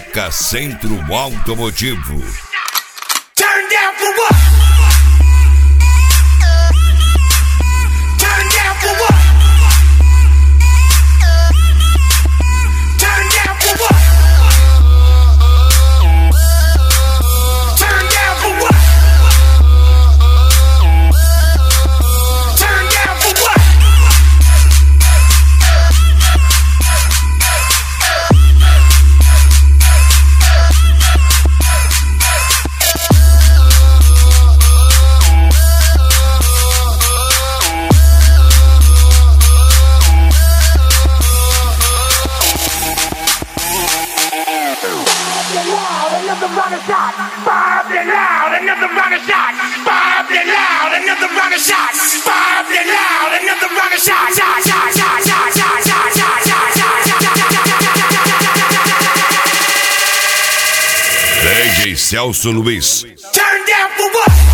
Seca Centro Automotivo. Turn down for what? Turn down for what? Turn down for what? Turn down for what? Turn down for what? Another round of shot, Bob it loud, another round of shot, Bob it loud, another round of shot, Bob it loud, another round of shot, shot, shot, shot, shot, shot, shot, shot, shot. DJ Celso Luiz. Turn down for what?